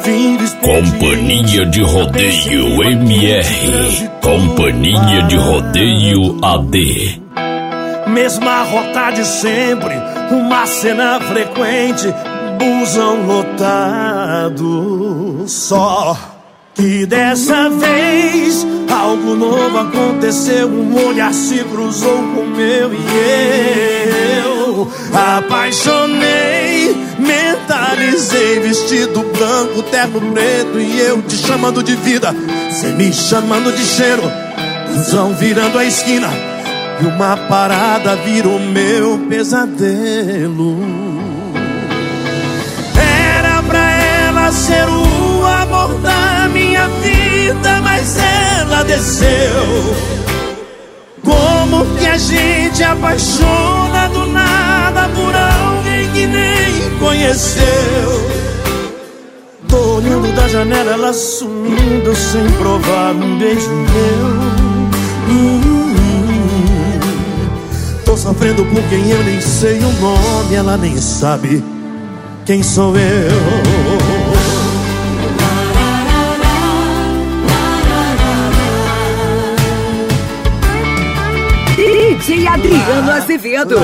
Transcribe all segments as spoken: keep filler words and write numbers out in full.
Companhia de Rodeio M R, Companhia de Rodeio A D. Mesma rota de sempre, uma cena frequente, busão lotado. Só que dessa vez algo novo aconteceu, um olhar se cruzou com o meu e eu apaixonei, mentalizei, vestido branco, terno preto e eu te chamando de vida, cê me chamando de cheiro, busão virando a esquina e uma parada virou meu pesadelo. Era pra ela ser o amor da minha vida, mas ela desceu. Como que a gente apaixona do nada por alguém que nem conheceu? Tô olhando da janela, ela sumindo sem provar um beijo meu. hum, hum. Tô sofrendo por quem eu nem sei o nome, ela nem sabe quem sou eu. D J Adriano Azevedo.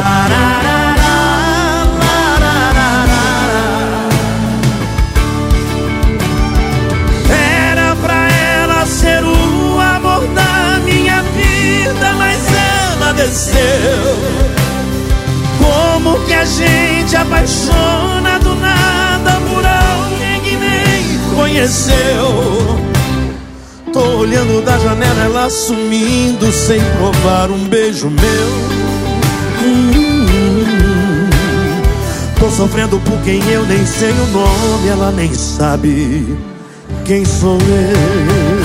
Era pra ela ser o amor da minha vida, mas ela desceu. Como que a gente apaixona do nada por alguém que nem conheceu? Tô olhando da janela, ela sumindo sem provar um beijo meu. hum, hum. Tô sofrendo por quem eu nem sei o nome, ela nem sabe quem sou eu.